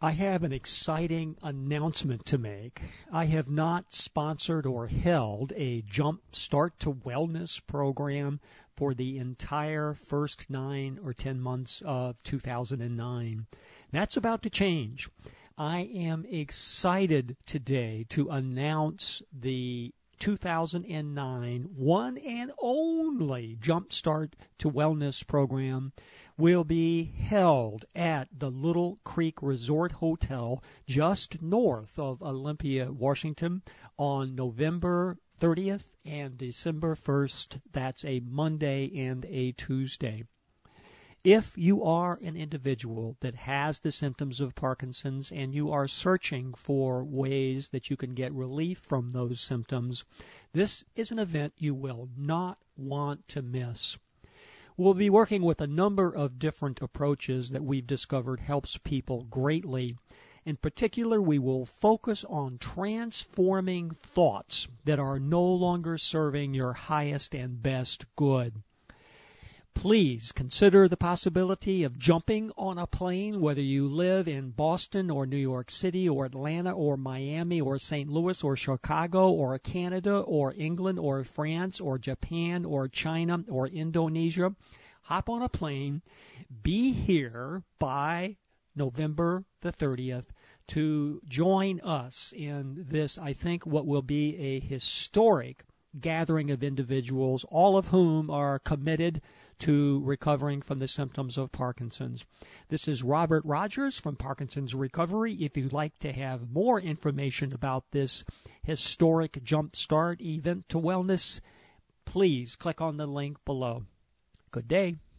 I have an exciting announcement to make. I have not sponsored or held a Jump Start to Wellness program for the entire first 9 or 10 months of 2009. That's about to change. I am excited today to announce the 2009 one and only Jump Start to Wellness program will be held at the Little Creek Resort Hotel just north of Olympia, Washington on November 30th and December 1st. That's a Monday and a Tuesday. If you are an individual that has the symptoms of Parkinson's and you are searching for ways that you can get relief from those symptoms, this is an event you will not want to miss. We'll be working with a number of different approaches that we've discovered helps people greatly. In particular, we will focus on transforming thoughts that are no longer serving your highest and best good. Please consider the possibility of jumping on a plane, whether you live in Boston or New York City or Atlanta or Miami or St. Louis or Chicago or Canada or England or France or Japan or China or Indonesia. Hop on a plane, be here by November the 30th to join us in this, I think, what will be a historic gathering of individuals, all of whom are committed to recovering from the symptoms of Parkinson's. This is Robert Rogers from Parkinson's Recovery. If you'd like to have more information about this historic Jumpstart event to wellness, please click on the link below. Good day.